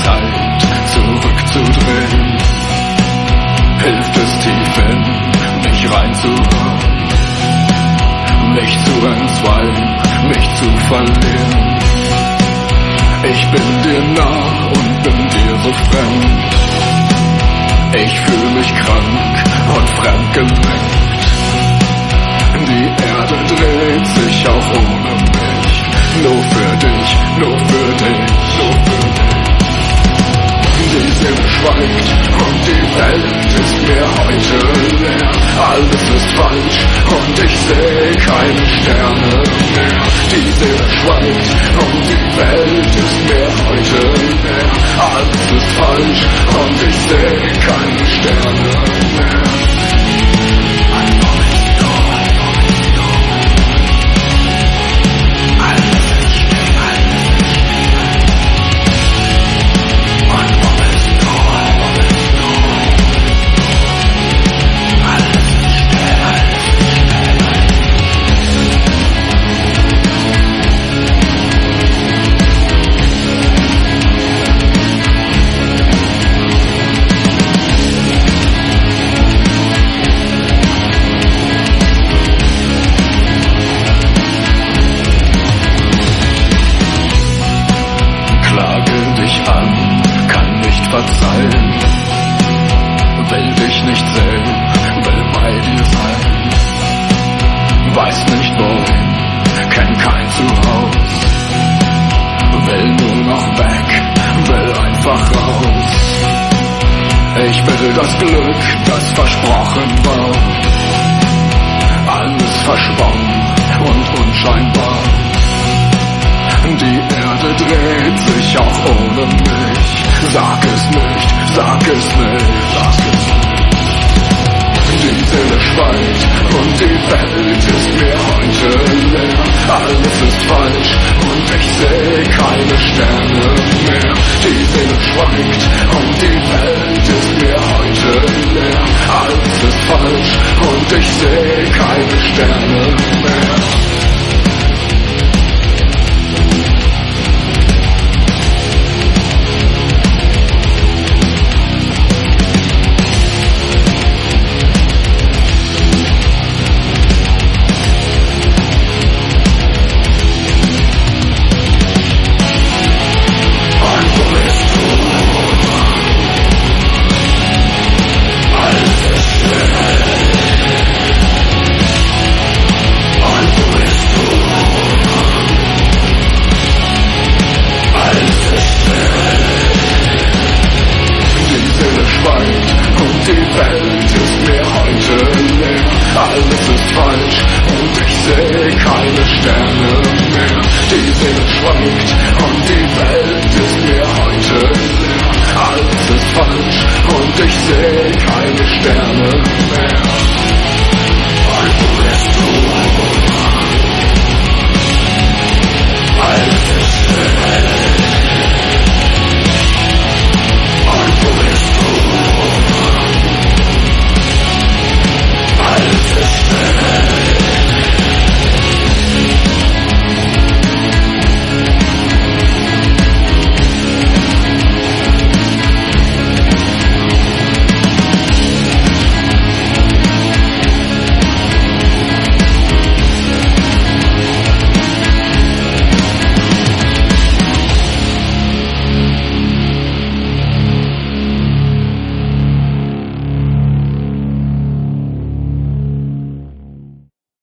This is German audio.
Zeit zurückzudrehen? Hilft es tief in mich reinzuhören, mich zu entzweien, mich zu verlieren? Ich bin dir nah und bin dir so fremd. Ich fühl mich krank und fremdgelenkt. Die Erde dreht sich auch ohne mich. Nur für dich, nur für dich, nur für dich. Die Seele schweigt und die Welt ist mir heute leer. Alles ist falsch und ich seh keine Sterne mehr. Die Seele schweigt und die Welt ist mir heute leer. Alles ist falsch und ich seh keine Sterne mehr. Verzeihen, will dich nicht sehen, will bei dir sein. Weiß nicht wohin, kenn kein Zuhause, will nur noch weg, will einfach raus. Ich will das Glück, das versprochen war, alles verschwommen und unscheinbar. Die Erde dreht sich auch ohne mich. Sag es nicht, sag es nicht, sag es nicht. Die Seele schweigt und die Welt ist mir heute leer. Alles ist falsch und ich seh keine Sterne mehr. Die Seele schweigt und die Welt ist mir heute leer. Alles ist falsch und ich seh keine Sterne mehr. Alles ist falsch und ich seh keine Sterne mehr. Die Seele schweigt und die Welt ist mir heute leer. Alles ist falsch und ich seh